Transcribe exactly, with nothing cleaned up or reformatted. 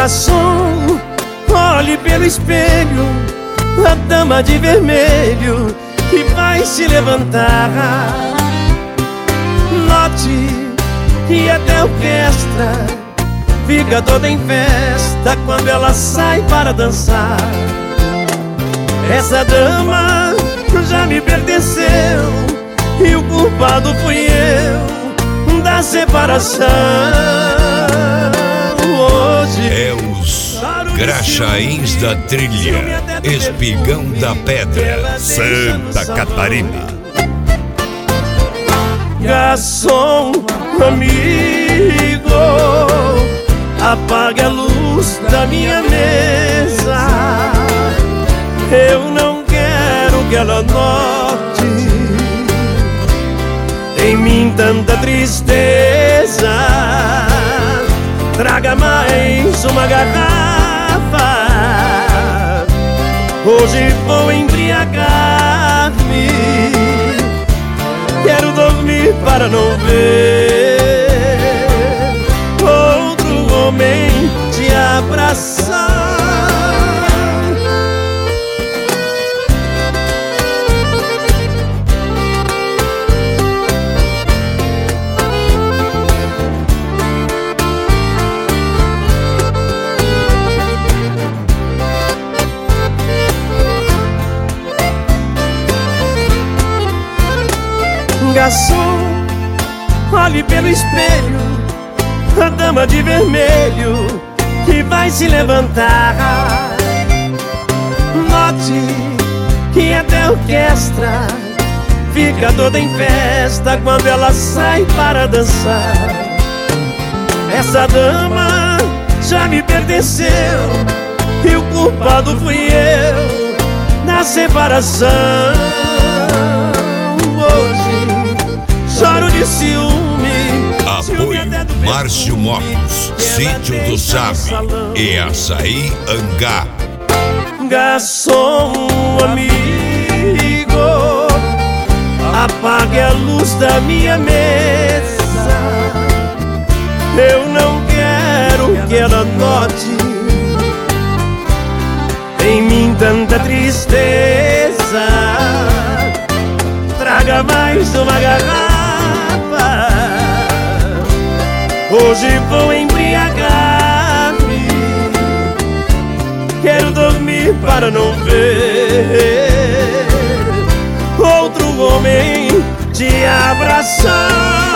Garçom, olhe pelo espelho a dama de vermelho que vai se levantar. Note que até a orquestra fica toda em festa quando ela sai para dançar. Essa dama já me pertenceu e o culpado fui eu da separação. Hoje é os Graxaíns da Trilha, Espigão da Pedra, Santa Catarina. Garçom, amigo, apague a luz da minha mesa. Eu não quero que ela note em mim tanta tristeza. Traga mais uma garrafa, hoje vou embriagar-me. Quero dormir para não ver outro homem te abraçar. Garçom, olhe pelo espelho a dama de vermelho que vai se levantar. Note que até a orquestra fica toda em festa quando ela sai para dançar. Essa dama já me pertenceu e o culpado fui eu na separação. Choro de ciúme. Apoio Márcio Motos, Sítio do Sabe e Açaí Angá. Garçom, amigo, apague a luz da minha mesa. Eu não quero que ela note em mim tanta tristeza. Traga mais uma garrafa, hoje vou embriagar-me. Quero dormir para não ver outro homem te abraçar.